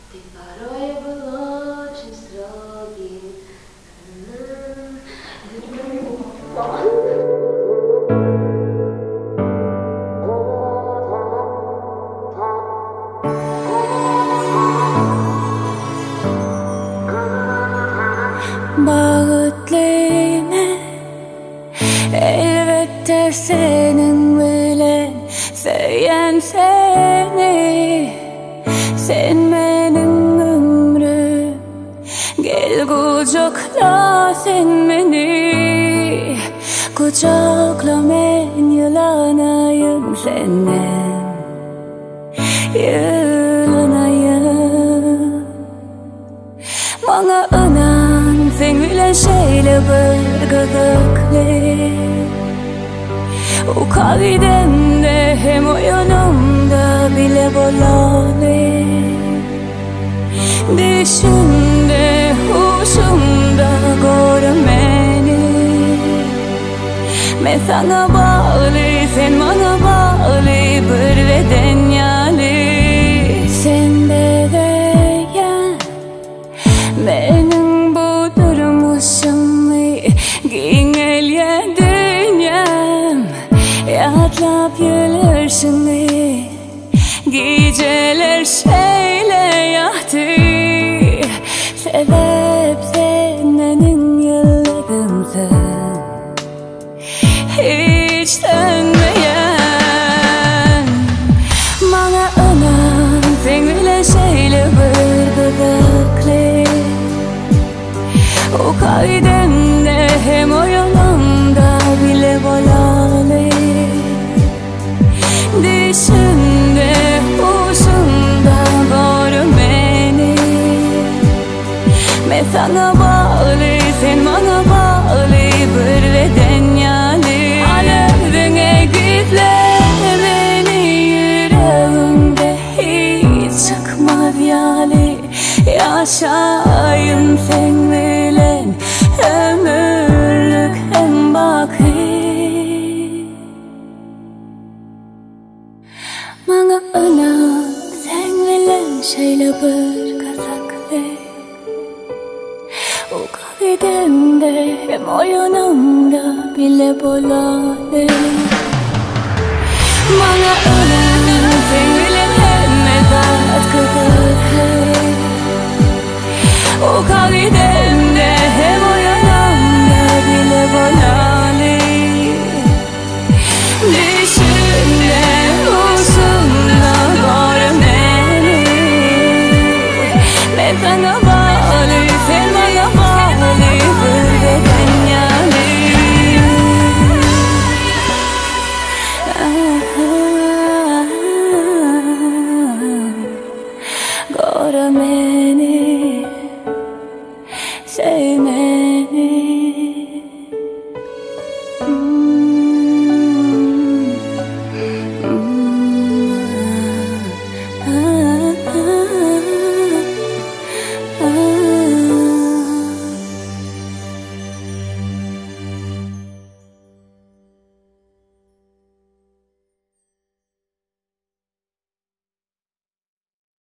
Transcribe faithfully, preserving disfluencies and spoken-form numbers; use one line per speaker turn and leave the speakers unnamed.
Ty paroj było czym srogim.
Bağıtlığına elbette senin bilen söyleyen seni. Sen benim ömrüm, gel kucakla sen beni. Kucakla ben yılanayım senden, yılanayım. Bana inan sen bilen şeyle bir gıdıklı. O kalbimde hem o yanımda bile bolalı. Düşümde, huşumda görmeni. Ben sana bağlı, sen bana bağlı. Bir beden yalı. Sen bebeğen benim bu durmuşumu giyinelye dünyam. Yatlap yürürsün geceler şeyle yaktı. Sebep senin yıllarımsın hiç dönmeyen. Bana inan sen bile şeyle bir gıdıklı. O kalbimde hem o yanımda bile bolalı. Düşümde, huşumda görmeni. Ben sana bağlı, sen bana bağlı. Bir beden yalı. Alevine gizle beni yüreğimde hiç çıkmaz yalı. Yaşayın sen bilen ömürlük hem baki. Bana inan sen bilen şeyle bir kazaklı. O kalbimde hem o yanımda bile bolalı. Bana inan sen bilen hem mezat kızaklı. O kalbimde hem o yanımda bile bolalı. Düşümde, huşumda görmeni. Ben sana bağlı, sen bana bağlı. Bir beden yalı.